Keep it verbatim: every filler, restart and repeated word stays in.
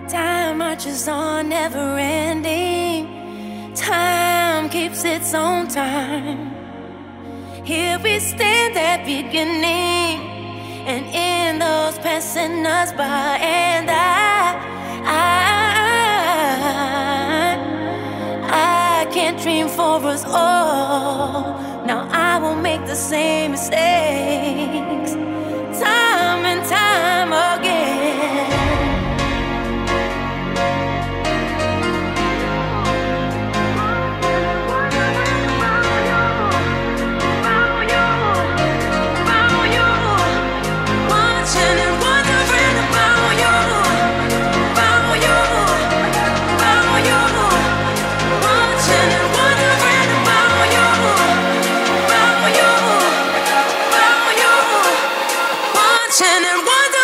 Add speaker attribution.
Speaker 1: Time marches on, never ending. Time keeps its own time. Here we stand at beginning, and in those passing us by, and I, I, I can't dream for us all. Now I won't make the same mistakes, time and time again. And wonder